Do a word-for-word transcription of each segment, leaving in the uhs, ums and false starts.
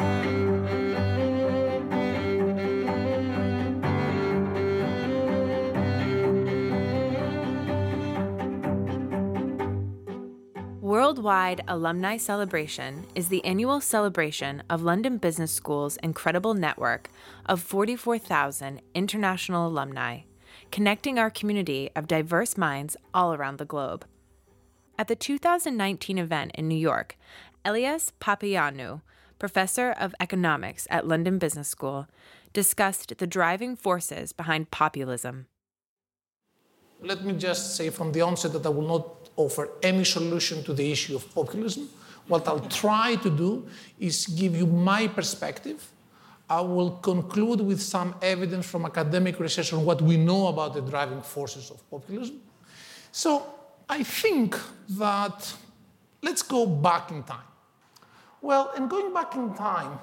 Worldwide Alumni Celebration is the annual celebration of London Business School's incredible network of forty-four thousand international alumni, connecting our community of diverse minds all around the globe. At the two thousand nineteen event in New York, Elias Papaioannou, professor of economics at London Business School, discussed the driving forces behind populism. Let me just say from the onset that I will not offer any solution to the issue of populism. What I'll try to do is give you my perspective. I will conclude with some evidence from academic research on what we know about the driving forces of populism. So I think that let's go back in time. Well, in going back in time,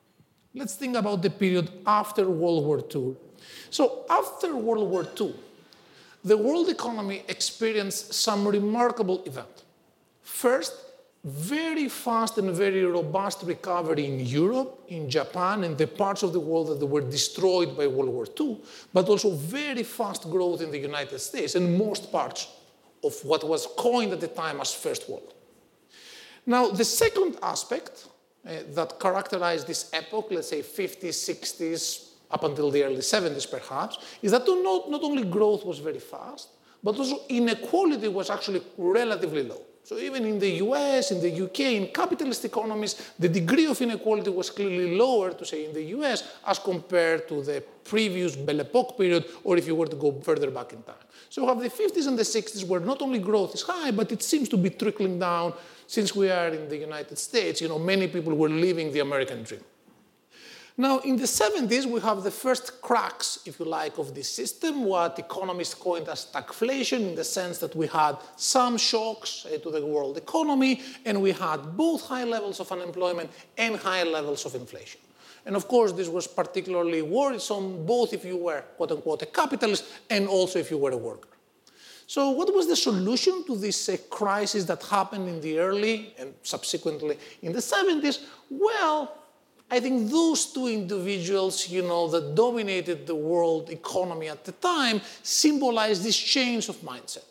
let's think about the period after World War Two. So after World War Two, the world economy experienced some remarkable event. First, very fast and very robust recovery in Europe, in Japan, and the parts of the world that were destroyed by World War Two, but also very fast growth in the United States and most parts of what was coined at the time as First World. Now, the second aspect uh, that characterized this epoch, let's say fifties, sixties, up until the early seventies perhaps, is that not, not only growth was very fast, but also inequality was actually relatively low. So even in the U S, in the U K, in capitalist economies, the degree of inequality was clearly lower, to say, in the U S as compared to the previous Belle Epoque period, or if you were to go further back in time. So we have the fifties and the sixties where not only growth is high, but it seems to be trickling down. Since we are in the United States, you know, many people were living the American dream. Now, in the seventies, we have the first cracks, if you like, of this system, what economists coined as stagflation, in the sense that we had some shocks uh, to the world economy, and we had both high levels of unemployment and high levels of inflation. And of course, this was particularly worrisome, both if you were, quote unquote, a capitalist, and also if you were a worker. So what was the solution to this uh, crisis that happened in the early and subsequently in the seventies? Well, I think those two individuals, you know, that dominated the world economy at the time symbolized this change of mindset.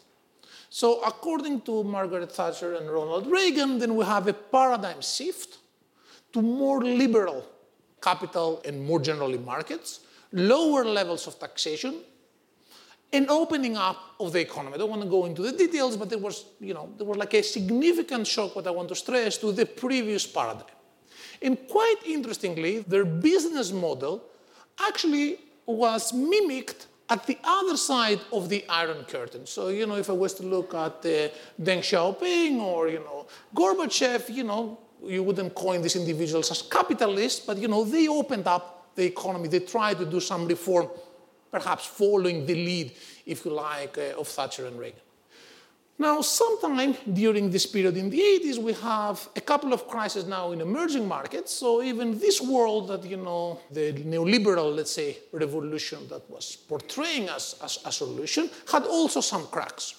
So according to Margaret Thatcher and Ronald Reagan, then we have a paradigm shift to more liberal capital and more generally markets, lower levels of taxation, and opening up of the economy. I don't want to go into the details, but there was, you know, there was like a significant shock, what I want to stress, to the previous paradigm. And quite interestingly, their business model actually was mimicked at the other side of the Iron Curtain. So, you know, if I was to look at uh, Deng Xiaoping or, you know, Gorbachev, you know, you wouldn't coin these individuals as capitalists, but, you know, they opened up the economy. They tried to do some reform, perhaps following the lead, if you like, uh, of Thatcher and Reagan. Now, sometime during this period in the eighties, we have a couple of crises now in emerging markets. So even this world that, you know, the neoliberal, let's say, revolution that was portraying as, as a solution had also some cracks.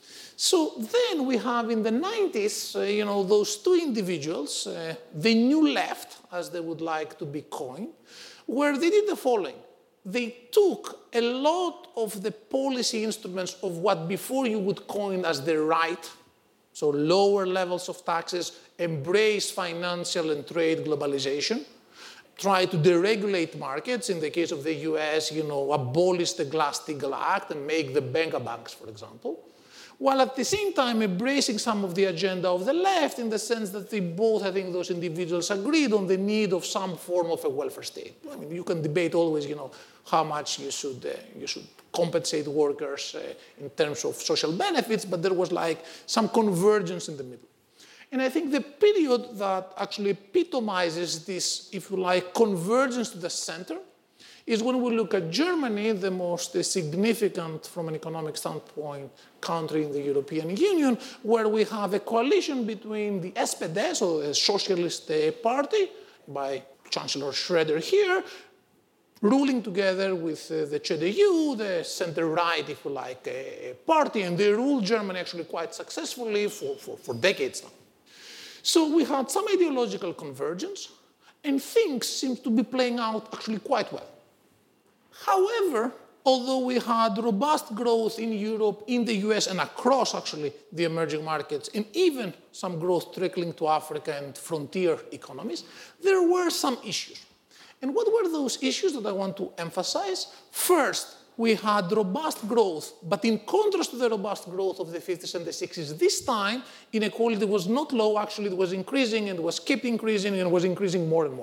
So then we have in the nineties, uh, you know, those two individuals, uh, the new left, as they would like to be coined, where they did the following. They took a lot of the policy instruments of what before you would coin as the right, so lower levels of taxes, embrace financial and trade globalization, try to deregulate markets. In the case of the U S, you know, abolish the Glass-Steagall Act and make the mega banks, for example, while at the same time embracing some of the agenda of the left in the sense that they both, I think those individuals agreed on the need of some form of a welfare state. I mean, you can debate always, you know, how much you should, uh, you should compensate workers uh, in terms of social benefits, but there was like some convergence in the middle. And I think the period that actually epitomizes this, if you like, convergence to the center is when we look at Germany, the most uh, significant from an economic standpoint country in the European Union, where we have a coalition between the S P D, so the Socialist uh, Party, by Chancellor Schroeder here, ruling together with uh, the C D U, the center-right, if you like, uh, party, and they ruled Germany actually quite successfully for, for, for decades now. So we had some ideological convergence, And things seem to be playing out actually quite well. However, although we had robust growth in Europe, in the U S, and across actually the emerging markets, and even some growth trickling to Africa and frontier economies, there were some issues. And what were those issues that I want to emphasize? First, we had robust growth, but in contrast to the robust growth of the fifties and the sixties, this time inequality was not low, actually it was increasing and was kept increasing and was increasing more and more.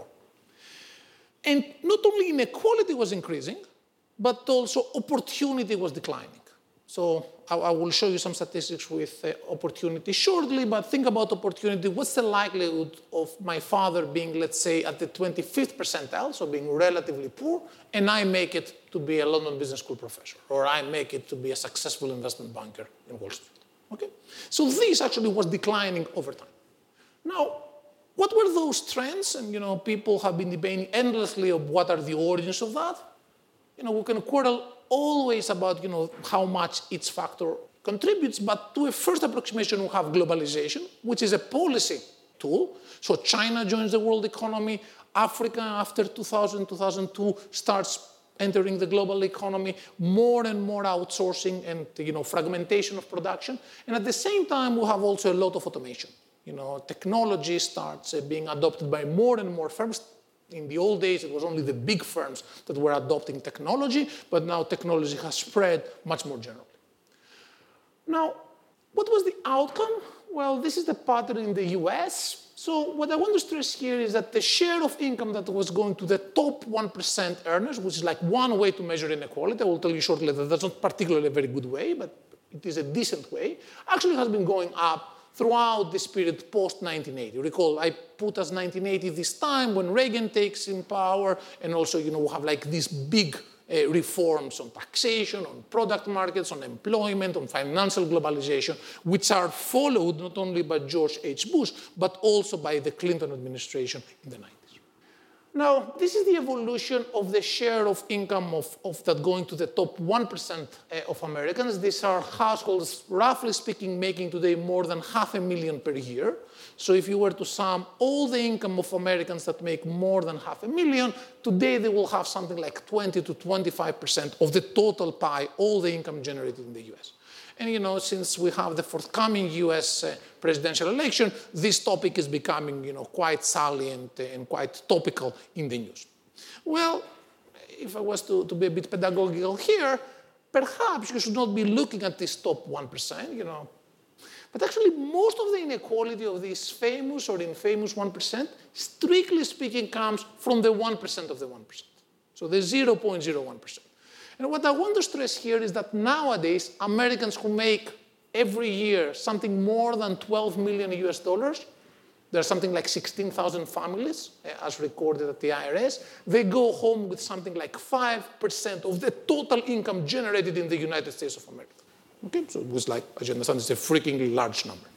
And not only inequality was increasing, but also opportunity was declining. So I, I will show you some statistics with uh, opportunity shortly, but think about opportunity. What's the likelihood of my father being, let's say, at the twenty-fifth percentile, so being relatively poor, and I make it to be a London Business School professor, or I make it to be a successful investment banker in Wall Street? Okay? So this actually was declining over time. Now, what were those trends? And you know, people have been debating endlessly of what are the origins of that. You know, we can quarrel always about, you know, how much each factor contributes, but to a first approximation, we have globalization, which is a policy tool. So China joins the world economy. Africa, after two thousand, two thousand two, starts entering the global economy, more and more outsourcing and, you know, fragmentation of production. And at the same time, we have also a lot of automation. You know, technology starts uh, being adopted by more and more firms. In the old days, it was only the big firms that were adopting technology, but now technology has spread much more generally. Now, what was the outcome? Well, this is the pattern in the U S. So what I want to stress here is that the share of income that was going to the top one percent earners, which is like one way to measure inequality, I will tell you shortly that that's not particularly a very good way, but it is a decent way, actually has been going up throughout this period post nineteen eighty. Recall, I put as nineteen eighty this time when Reagan takes in power, and also, you know, we have like these big uh, reforms on taxation, on product markets, on employment, on financial globalization, which are followed not only by George H. Bush, but also by the Clinton administration in the nineties. Now, this is the evolution of the share of income of, of that going to the top one percent of Americans. These are households, roughly speaking, making today more than half a million per year. So if you were to sum all the income of Americans that make more than half a million, today they will have something like twenty to twenty-five percent of the total pie, all the income generated in the U S. And you know, since we have the forthcoming U S uh, presidential election, this topic is becoming, you know, quite salient and quite topical in the news. Well, if I was to, to be a bit pedagogical here, perhaps you should not be looking at this top one percent, you know. But actually, most of the inequality of this famous or infamous one percent, strictly speaking, comes from the one percent of the one percent. So the zero point zero one percent. And what I want to stress here is that nowadays, Americans who make every year something more than twelve million U S dollars, there's something like sixteen thousand families, as recorded at the I R S, they go home with something like five percent of the total income generated in the United States of America. Okay, so it was like, as you understand, it's a freakingly large number.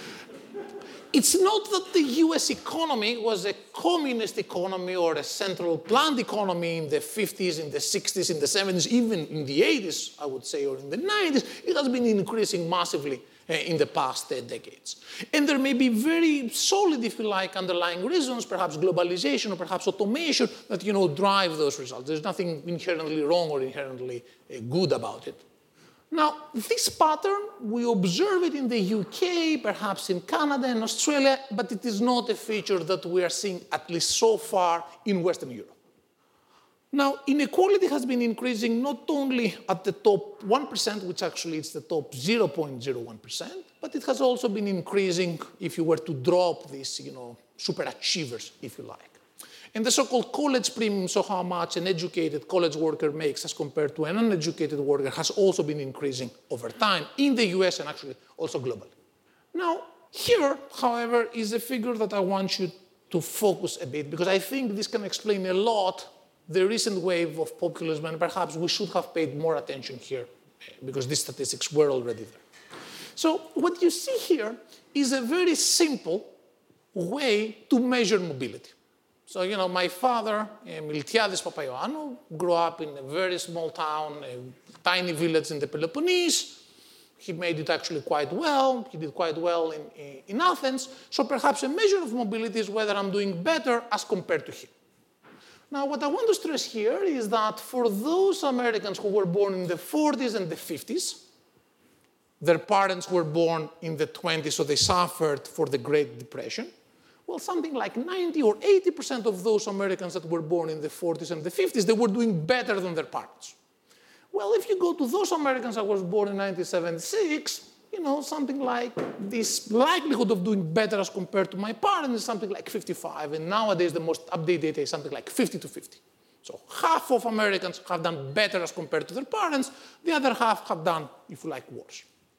It's not that the U S economy was a communist economy or a central planned economy in the fifties, in the sixties, in the seventies, even in the eighties, I would say, or in the nineties. It has been increasing massively uh, in the past uh, decades. And there may be very solid, if you like, underlying reasons, perhaps globalization or perhaps automation, that, you know, drive those results. There's nothing inherently wrong or inherently uh, good about it. Now, this pattern, we observe it in the U K, perhaps in Canada and Australia, but it is not a feature that we are seeing, at least so far, in Western Europe. Now, inequality has been increasing not only at the top one percent, which actually is the top zero point zero one percent, but it has also been increasing if you were to drop these, you know, superachievers, if you like. And the so-called college premium, so how much an educated college worker makes as compared to an uneducated worker, has also been increasing over time in the U S and actually also globally. Now, here, however, is a figure that I want you to focus a bit, because I think this can explain a lot the recent wave of populism, and perhaps we should have paid more attention here, because these statistics were already there. So what you see here is a very simple way to measure mobility. So, you know, my father, Miltiadis Papaioannou, grew up in a very small town, a tiny village in the Peloponnese. he made it actually quite well. He did quite well in, in, in Athens. So perhaps a measure of mobility is whether I'm doing better as compared to him. Now, what I want to stress here is that for those Americans who were born in the forties and the fifties, their parents were born in the twenties, so they suffered for the Great Depression. Well, something like ninety or eighty percent of those Americans that were born in the forties and the fifties, they were doing better than their parents. Well, if you go to those Americans that were born in nineteen seventy-six, you know, something like this likelihood of doing better as compared to my parents is something like fifty-five, and nowadays the most updated data is something like fifty to fifty. So half of Americans have done better as compared to their parents, the other half have done, if you like, worse.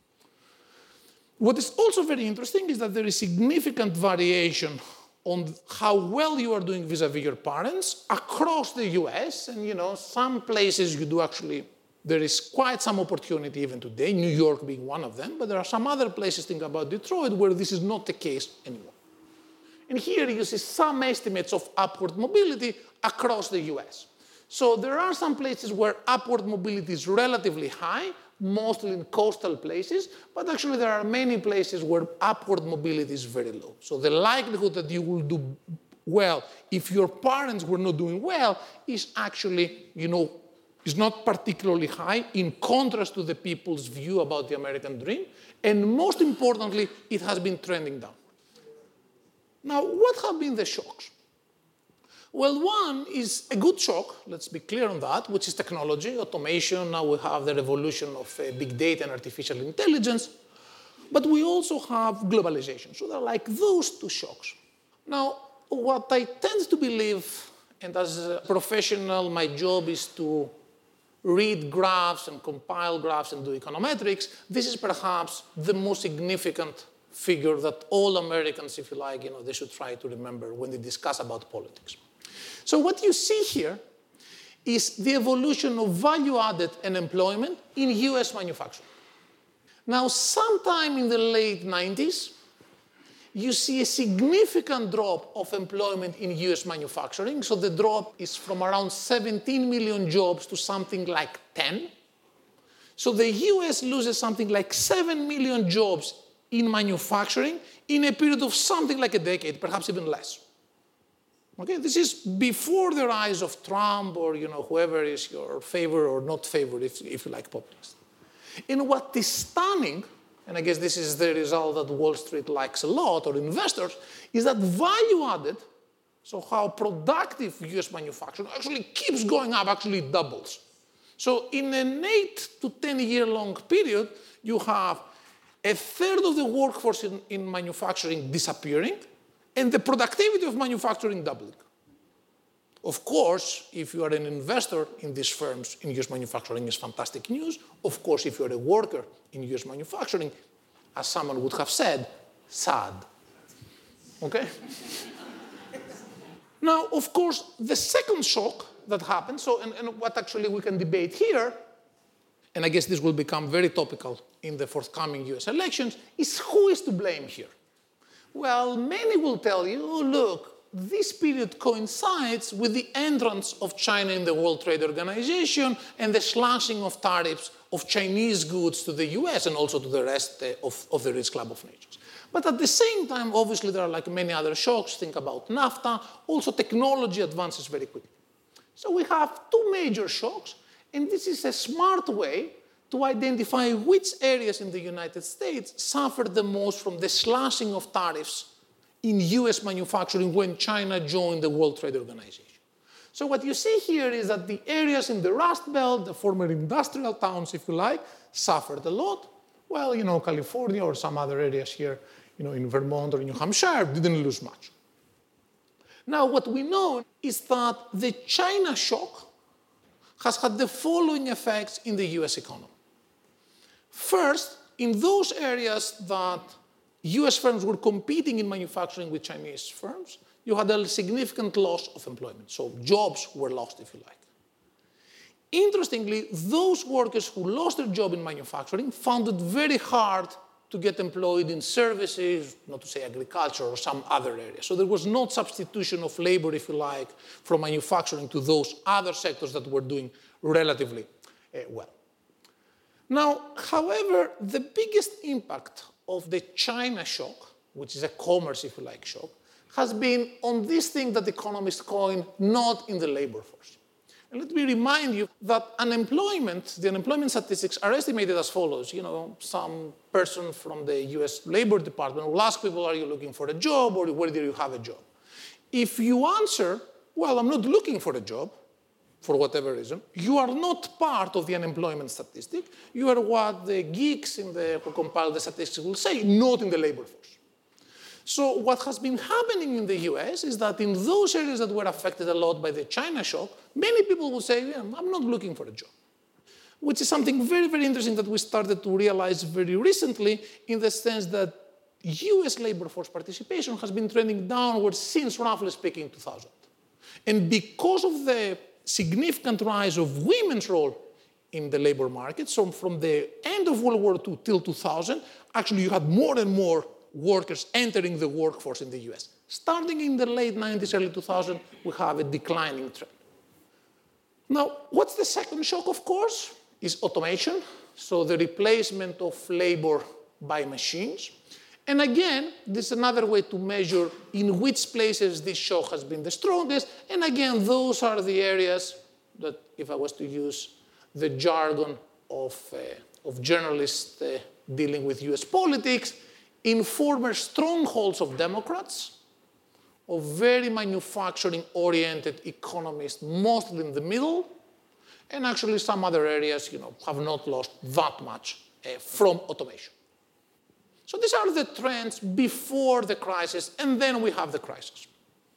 What is also very interesting is that there is significant variation on how well you are doing vis-a-vis your parents across the U S, and you know, some places you do actually. There is quite some opportunity even today, New York being one of them, but there are some other places, think about Detroit, where this is not the case anymore. And here you see some estimates of upward mobility across the U S. So there are some places where upward mobility is relatively high, mostly in coastal places, but actually there are many places where upward mobility is very low. So the likelihood that you will do well if your parents were not doing well is actually, you know, is not particularly high in contrast to the people's view about the American dream. And most importantly, it has been trending down. Now, what have been the shocks? Well, one is a good shock, let's be clear on that, which is technology, automation. Now we have the revolution of uh, big data and artificial intelligence. But we also have globalization. So they're like those two shocks. Now, what I tend to believe, and as a professional, my job is to read graphs and compile graphs and do econometrics, this is perhaps the most significant figure that all Americans, if you like, you know, they should try to remember when they discuss about politics. So what you see here is the evolution of value added and employment in U S manufacturing. Now, sometime in the late nineties, you see a significant drop of employment in U S manufacturing. So the drop is from around seventeen million jobs to something like ten. So the U S loses something like seven million jobs in manufacturing in a period of something like a decade, perhaps even less. Okay, this is before the rise of Trump or you know whoever is your favorite or not favorite, if, if you like populist. And what is stunning, and I guess this is the result that Wall Street likes a lot, or investors, is that value added, so how productive U S manufacturing actually keeps going up, actually doubles. So in an eight to ten year long period, you have a third of the workforce in, in manufacturing disappearing, and the productivity of manufacturing doubling. Of course, if you are an investor in these firms in U S manufacturing, is fantastic news. Of course, if you're a worker in U S manufacturing, as someone would have said, sad. Okay? Now, of course, the second shock that happened, so and, and what actually we can debate here, and I guess this will become very topical in the forthcoming U S elections, is who is to blame here? Well, many will tell you, oh, look, this period coincides with the entrance of China in the World Trade Organization and the slashing of tariffs of Chinese goods to the U S and also to the rest of, of the rich club of nations. But at the same time, obviously, there are like many other shocks. Think about NAFTA. Also, technology advances very quickly. So we have two major shocks, and this is a smart way to identify which areas in the United States suffered the most from the slashing of tariffs in U S manufacturing when China joined the World Trade Organization. So what you see here is that the areas in the Rust Belt, the former industrial towns, if you like, suffered a lot. Well, you know, California or some other areas here, you know, in Vermont or New Hampshire didn't lose much. Now, what we know is that the China shock has had the following effects in the U S economy. First, in those areas that U S firms were competing in manufacturing with Chinese firms, you had a significant loss of employment. So jobs were lost, if you like. Interestingly, those workers who lost their job in manufacturing found it very hard to get employed in services, not to say agriculture or some other area. So there was no substitution of labor, if you like, from manufacturing to those other sectors that were doing relatively uh, well. Now, however, the biggest impact of the China shock, which is a commerce, if you like, shock, has been on this thing that economists coin not in the labor force. And let me remind you that unemployment, the unemployment statistics are estimated as follows. You know, some person from the U S Labor Department will ask people, are you looking for a job or where do you have a job? If you answer, well, I'm not looking for a job, for whatever reason, you are not part of the unemployment statistic. You are what the geeks in the, who compile the statistics will say, not in the labor force. So what has been happening in the U S is that in those areas that were affected a lot by the China shock, many people will say, yeah, I'm not looking for a job. Which is something very, very interesting that we started to realize very recently in the sense that U S labor force participation has been trending downwards since, roughly speaking, two thousand. And because of the significant rise of women's role in the labor market, so from the end of World War Two till two thousand, actually you had more and more workers entering the workforce in the U S. Starting in the late nineties, early two thousand, we have a declining trend. Now, what's the second shock, of course, is automation, so the replacement of labor by machines. And again, this is another way to measure in which places this shock has been the strongest. And again, those are the areas that, if I was to use the jargon of, uh, of journalists uh, dealing with U S politics, in former strongholds of Democrats, of very manufacturing-oriented economists, mostly in the middle, and actually some other areas, you know, have not lost that much uh, from automation. So these are the trends before the crisis, and then we have the crisis.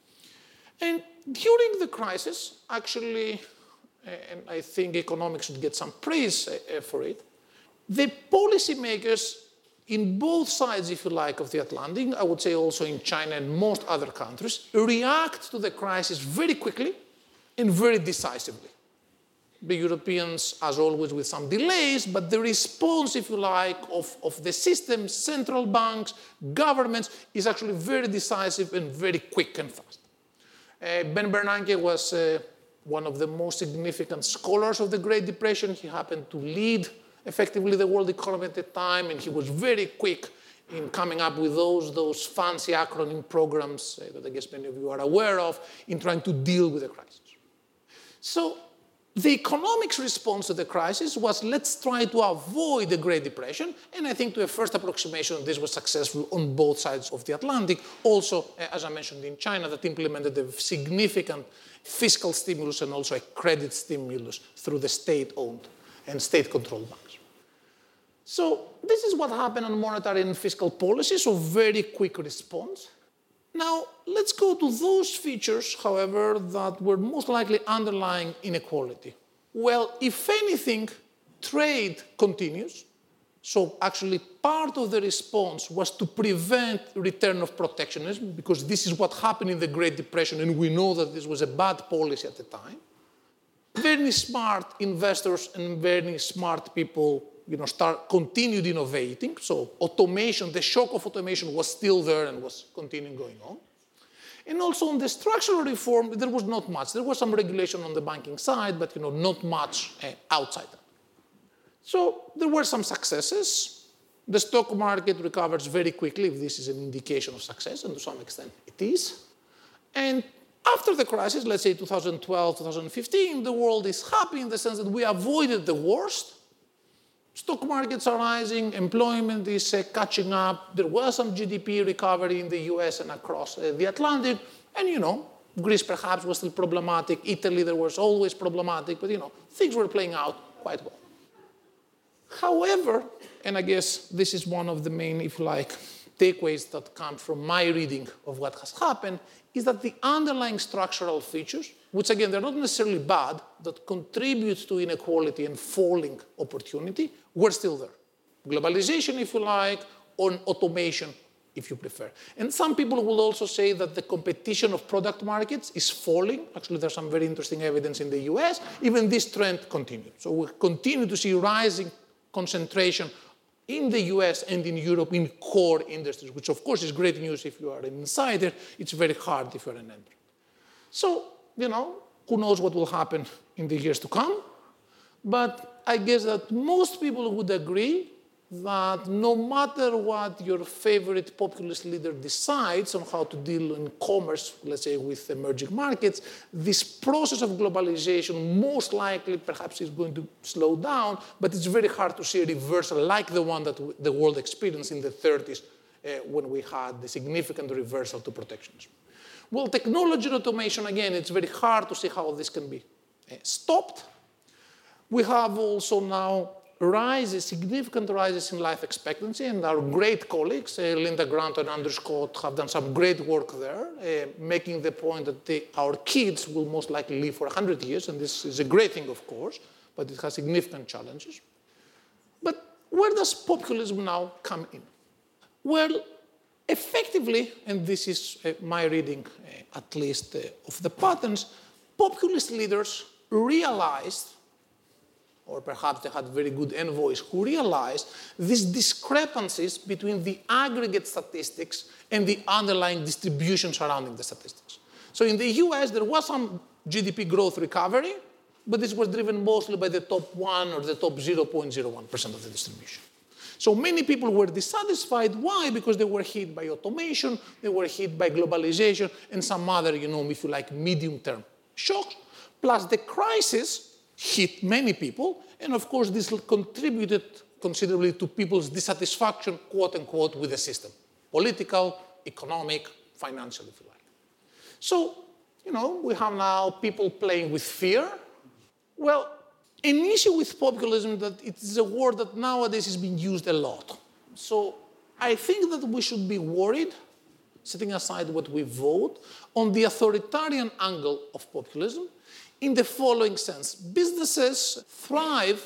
And during the crisis, actually, and I think economics should get some praise for it, the policymakers in both sides, if you like, of the Atlantic, I would say also in China and most other countries, react to the crisis very quickly and very decisively. The Europeans, as always, with some delays, but the response, if you like, of, of the system, central banks, governments, is actually very decisive and very quick and fast. Uh, Ben Bernanke was uh, one of the most significant scholars of the Great Depression. He happened to lead, effectively, the world economy at the time, and he was very quick in coming up with those, those fancy acronym programs uh, that I guess many of you are aware of, in trying to deal with the crisis. So, the economics response to the crisis was, let's try to avoid the Great Depression, and I think to a first approximation, this was successful on both sides of the Atlantic. Also, as I mentioned, in China, that implemented a significant fiscal stimulus and also a credit stimulus through the state-owned and state-controlled banks. So this is what happened on monetary and fiscal policy, so very quick response. Now, let's go to those features, however, that were most likely underlying inequality. Well, if anything, trade continues. So actually, part of the response was to prevent return of protectionism, because this is what happened in the Great Depression, and we know that this was a bad policy at the time. Very smart investors and very smart people, you know, start continued innovating. So automation, the shock of automation was still there and was continuing going on. And also on the structural reform, there was not much. There was some regulation on the banking side, but you know, not much uh, outside that. So there were some successes. The stock market recovers very quickly, if this is an indication of success, and to some extent it is. And after the crisis, let's say two thousand twelve, two thousand fifteen, the world is happy in the sense that we avoided the worst. Stock markets are rising, employment is uh, catching up. There was some G D P recovery in the U S and across uh, the Atlantic. And, you know, Greece perhaps was still problematic. Italy, there was always problematic. But, you know, things were playing out quite well. However, and I guess this is one of the main, if you like, takeaways that come from my reading of what has happened, is that the underlying structural features, which again, they're not necessarily bad, that contribute to inequality and falling opportunity, were still there. Globalization, if you like, or automation, if you prefer. And some people will also say that the competition of product markets is falling. Actually, there's some very interesting evidence in the U S. Even this trend continues. So we continue to see rising concentration in the U S and in Europe in core industries, which of course is great news if you are an insider. It's very hard if you're an entrant. So, you know, who knows what will happen in the years to come. But I guess that most people would agree that no matter what your favorite populist leader decides on how to deal in commerce, let's say, with emerging markets, this process of globalization most likely perhaps is going to slow down, but it's very hard to see a reversal like the one that the world experienced in the thirties uh, when we had the significant reversal to protectionism. Well, technology and automation, again, it's very hard to see how this can be uh, stopped. We have also now rises, significant rises in life expectancy, and our great colleagues, uh, Linda Grant and Andrew Scott, have done some great work there, uh, making the point that they, our kids will most likely live for one hundred years, and this is a great thing, of course, but it has significant challenges. But where does populism now come in? Well, effectively, and this is uh, my reading, uh, at least, uh, of the patterns, populist leaders realized, or perhaps they had very good envoys who realized these discrepancies between the aggregate statistics and the underlying distribution surrounding the statistics. So in the U S, there was some G D P growth recovery, but this was driven mostly by the top one or the top zero point zero one percent of the distribution. So many people were dissatisfied. Why? Because they were hit by automation, they were hit by globalization, and some other, you know, if you like, medium-term shocks. Plus the crisis hit many people, and of course this contributed considerably to people's dissatisfaction, quote unquote, with the system. Political, economic, financial, if you like. So, you know, we have now people playing with fear. Well, an issue with populism that it is a word that nowadays is being used a lot. So I think that we should be worried, setting aside what we vote, on the authoritarian angle of populism, in the following sense. Businesses thrive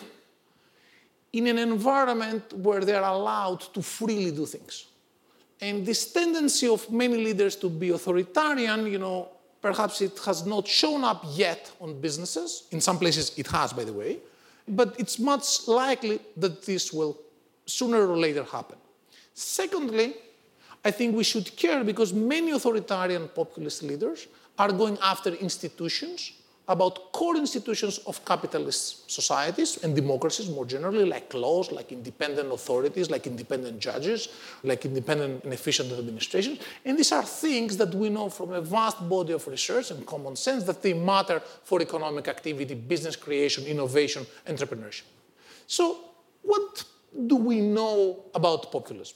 in an environment where they are allowed to freely do things. And this tendency of many leaders to be authoritarian, you know, perhaps it has not shown up yet on businesses. In some places it has, by the way. But it's much likely that this will sooner or later happen. Secondly, I think we should care because many authoritarian populist leaders are going after institutions, about core institutions of capitalist societies and democracies more generally, like laws, like independent authorities, like independent judges, like independent and efficient administration. And these are things that we know from a vast body of research and common sense that they matter for economic activity, business creation, innovation, entrepreneurship. So what do we know about populism?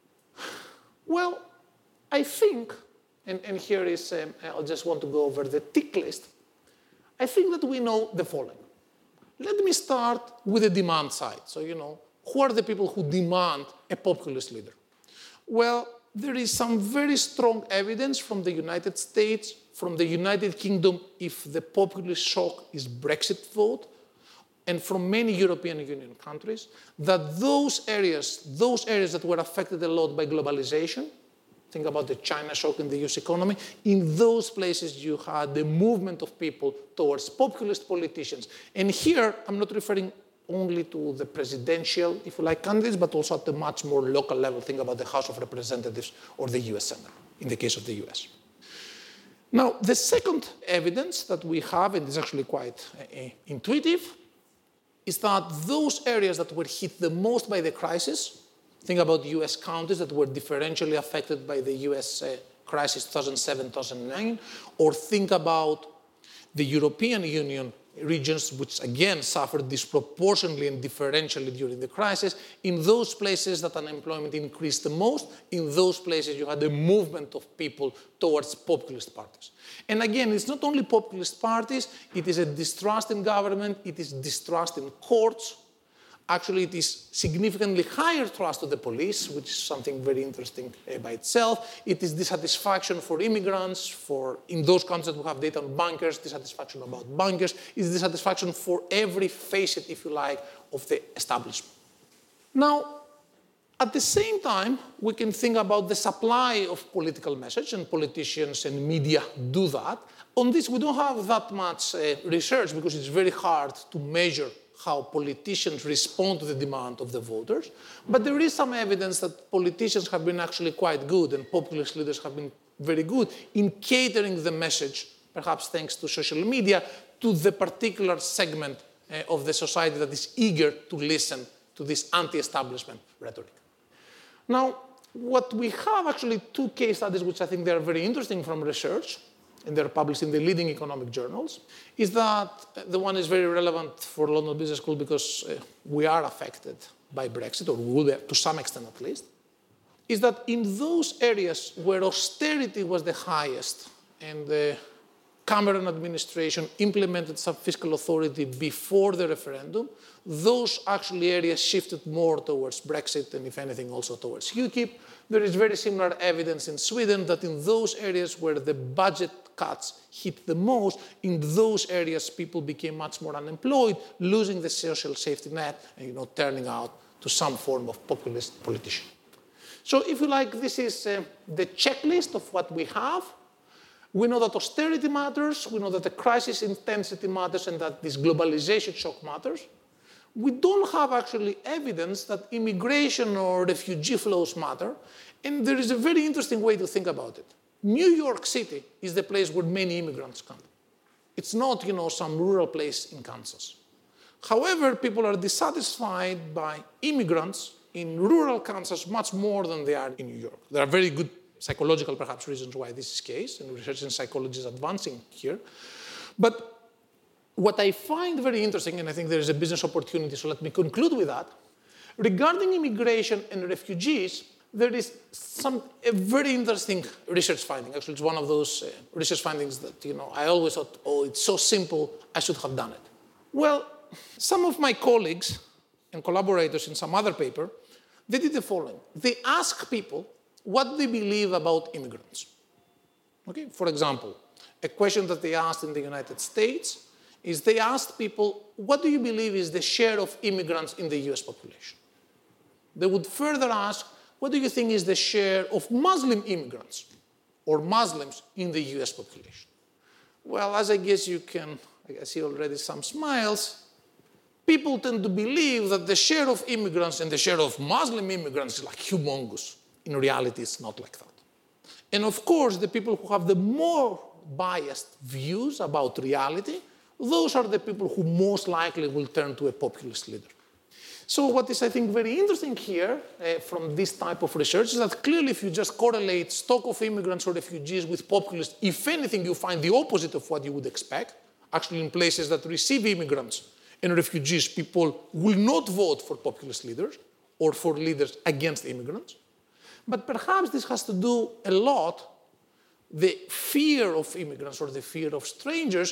Well, I think, and, and here is, um, I just want to go over the tick list. I think that we know the following. Let me start with the demand side. So, you know, who are the people who demand a populist leader? Well, there is some very strong evidence from the United States, from the United Kingdom, if the populist shock is Brexit vote, and from many European Union countries, that those areas, those areas that were affected a lot by globalization, think about the China shock in the U S economy. In those places, you had the movement of people towards populist politicians. And here, I'm not referring only to the presidential, if you like, candidates, but also at a much more local level. Think about the House of Representatives or the U S Senate, in the case of the U S. Now, the second evidence that we have, and it's actually quite uh, intuitive, is that those areas that were hit the most by the crisis, think about U S counties that were differentially affected by the U S uh, crisis two thousand seven, two thousand nine, or think about the European Union regions, which again suffered disproportionately and differentially during the crisis. In those places that unemployment increased the most, in those places you had a movement of people towards populist parties. And again, it's not only populist parties, it is a distrust in government, it is distrust in courts. Actually, it is significantly higher trust of the police, which is something very interesting uh, by itself. It is dissatisfaction for immigrants, for in those countries that we have data on bankers, dissatisfaction about bankers. It's dissatisfaction for every facet, if you like, of the establishment. Now, at the same time, we can think about the supply of political message, and politicians and media do that. On this, we don't have that much uh, research because it's very hard to measure how politicians respond to the demand of the voters. But there is some evidence that politicians have been actually quite good and populist leaders have been very good in catering the message, perhaps thanks to social media, to the particular segment uh, of the society that is eager to listen to this anti-establishment rhetoric. Now, what we have actually two case studies which I think they are very interesting from research, and they're published in the leading economic journals, is that the one is very relevant for London Business School because uh, we are affected by Brexit, or we will be, to some extent at least, is that in those areas where austerity was the highest and the Cameron administration implemented some fiscal authority before the referendum, those actually areas shifted more towards Brexit and, if anything, also towards UKIP. There is very similar evidence in Sweden that in those areas where the budget cuts hit the most, in those areas people became much more unemployed, losing the social safety net and, you know, turning out to some form of populist politician. So if you like, this is uh, the checklist of what we have. We know that austerity matters, we know that the crisis intensity matters, and that this globalization shock matters. We don't have actually evidence that immigration or refugee flows matter, and there is a very interesting way to think about it. New York City is the place where many immigrants come. It's not, you know, some rural place in Kansas. However, people are dissatisfied by immigrants in rural Kansas much more than they are in New York. There are very good psychological, perhaps, reasons why this is the case, and research in psychology is advancing here. But what I find very interesting, and I think there is a business opportunity, so let me conclude with that, regarding immigration and refugees, there is some a very interesting research finding. Actually, it's one of those uh, research findings that, you know, I always thought, oh, it's so simple, I should have done it. Well, some of my colleagues and collaborators in some other paper, they did the following. They asked people what they believe about immigrants. Okay? For example, a question that they asked in the United States is they asked people, what do you believe is the share of immigrants in the U S population? They would further ask, what do you think is the share of Muslim immigrants or Muslims in the U S population? Well, as I guess you can, I see already some smiles, people tend to believe that the share of immigrants and the share of Muslim immigrants is like humongous. In reality, it's not like that. And of course, the people who have the more biased views about reality, those are the people who most likely will turn to a populist leader. So what is, I think, very interesting here uh, from this type of research is that clearly if you just correlate stock of immigrants or refugees with populists, if anything, you find the opposite of what you would expect. Actually, in places that receive immigrants and refugees, people will not vote for populist leaders or for leaders against immigrants. But perhaps this has to do a lot, the fear of immigrants or the fear of strangers,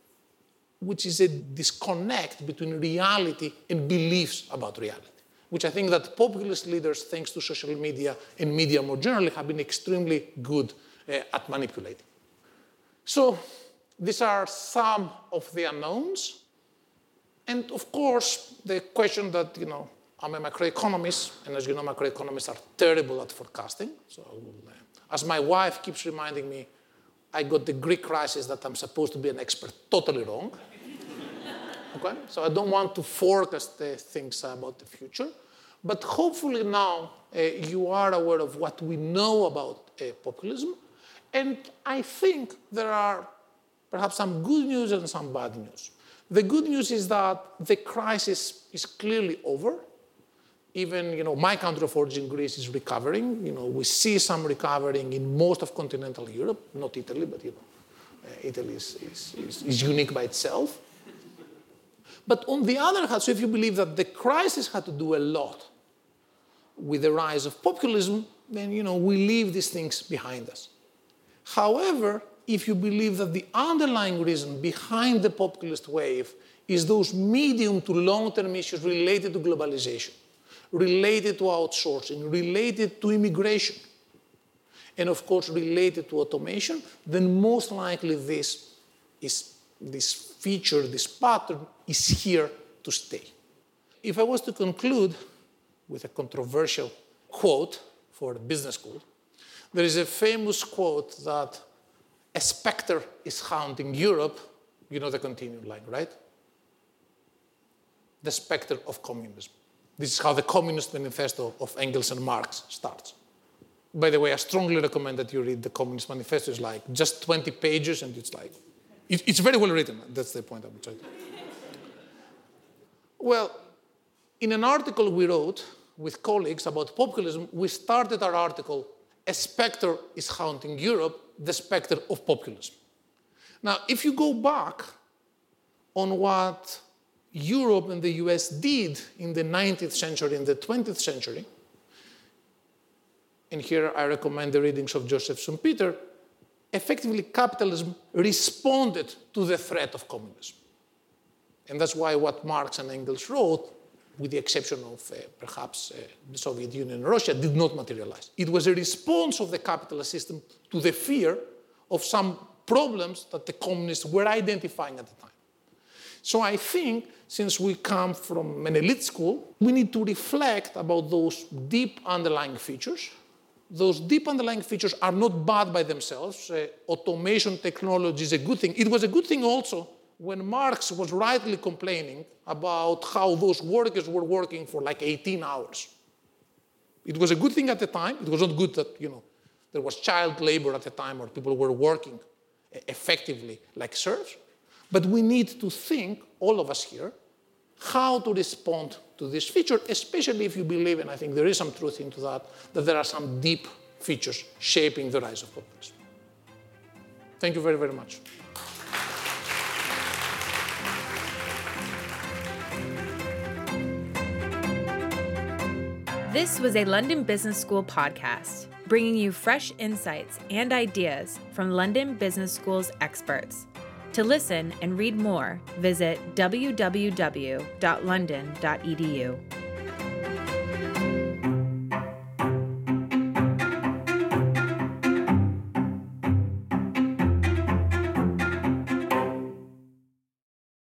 which is a disconnect between reality and beliefs about reality, which I think that populist leaders, thanks to social media and media more generally, have been extremely good uh, at manipulating. So these are some of the unknowns. And of course, the question that, you know, I'm a macroeconomist, and as you know, macroeconomists are terrible at forecasting. So, uh, as my wife keeps reminding me, I got the Greek crisis that I'm supposed to be an expert totally wrong. Okay? So I don't want to forecast uh, things about the future. But hopefully now uh, you are aware of what we know about uh, populism. And I think there are perhaps some good news and some bad news. The good news is that the crisis is clearly over. Even, you know, my country of origin, Greece, is recovering. You know, we see some recovering in most of continental Europe, not Italy, but, you know, uh, Italy is, is, is, is unique by itself. But on the other hand, so if you believe that the crisis had to do a lot with the rise of populism, then, you know, we leave these things behind us. However, if you believe that the underlying reason behind the populist wave is those medium to long-term issues related to globalization, related to outsourcing, related to immigration, and of course related to automation, then most likely this, is, this feature, this pattern is here to stay. If I was to conclude with a controversial quote for the business school, there is a famous quote that a specter is haunting Europe. You know the continuing line, right? The specter of communism. This is how the Communist Manifesto of Engels and Marx starts. By the way, I strongly recommend that you read the Communist Manifesto. It's like just twenty pages, and it's like, it, it's very well written. That's the point I'm trying to make. Well, in an article we wrote with colleagues about populism, we started our article, "A Spectre is Haunting Europe, the Spectre of Populism." Now, if you go back on what Europe and the U S did in the nineteenth century and the twentieth century, and here I recommend the readings of Joseph Schumpeter, effectively capitalism responded to the threat of communism. And that's why what Marx and Engels wrote, with the exception of uh, perhaps uh, the Soviet Union and Russia, did not materialize. It was a response of the capitalist system to the fear of some problems that the communists were identifying at the time. So I think, since we come from an elite school, we need to reflect about those deep underlying features. Those deep underlying features are not bad by themselves. Uh, automation technology is a good thing. It was a good thing also when Marx was rightly complaining about how those workers were working for like eighteen hours. It was a good thing at the time. It was not good that, you know, there was child labor at the time or people were working effectively like serfs. But we need to think, all of us here, how to respond to this feature, especially if you believe, and I think there is some truth into that, that there are some deep features shaping the rise of populism. Thank you very, very much. This was a London Business School podcast, bringing you fresh insights and ideas from London Business School's experts. To listen and read more, visit w w w dot london dot e d u.